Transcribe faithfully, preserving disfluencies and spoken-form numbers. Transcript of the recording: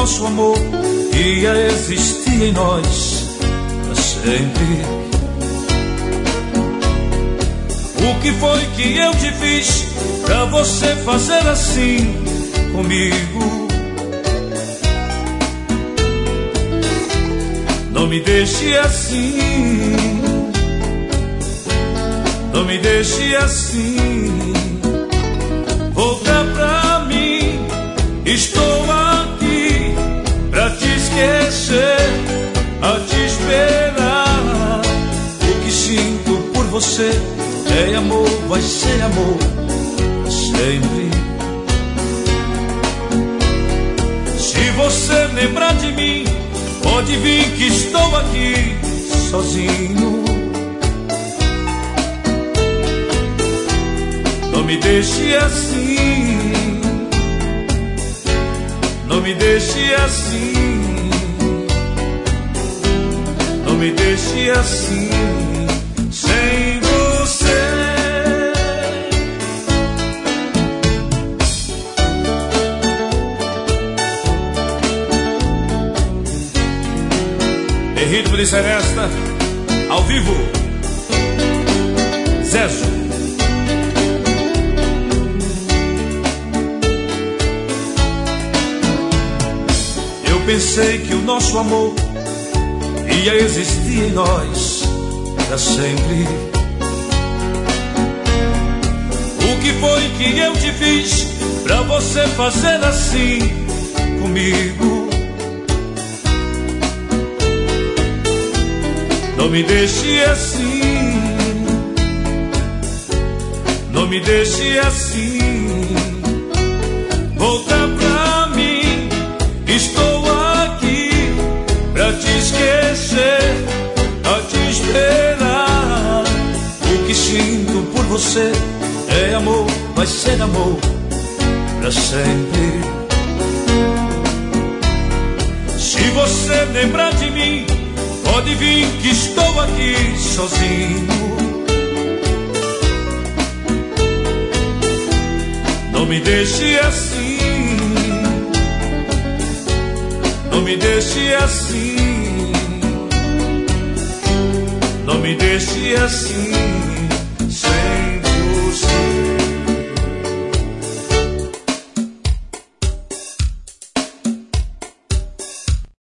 nosso amor ia existir em nós pra sempre. O que foi que eu te fiz pra você fazer assim comigo? Não me deixe assim, não me deixe assim. Volta pra mim, estou aqui pra te esquecer, a te esperar. O que sinto por você é amor, vai ser amor sempre. Se você lembrar de mim, pode vir que estou aqui sozinho. Não me deixe assim, não me deixe assim, não me deixe assim, sem você. Em ritmo de seresta, ao vivo, Zezo. Pensei que o nosso amor ia existir em nós pra sempre. O que foi que eu te fiz pra você fazer assim comigo? Não me deixe assim, não me deixe assim. Volta pra mim, estou pra te esquecer, a te esperar. O que sinto por você é amor, vai ser amor pra sempre. Se você lembrar de mim, pode vir que estou aqui sozinho. Não me deixe assim, não me deixe assim, não me deixe assim.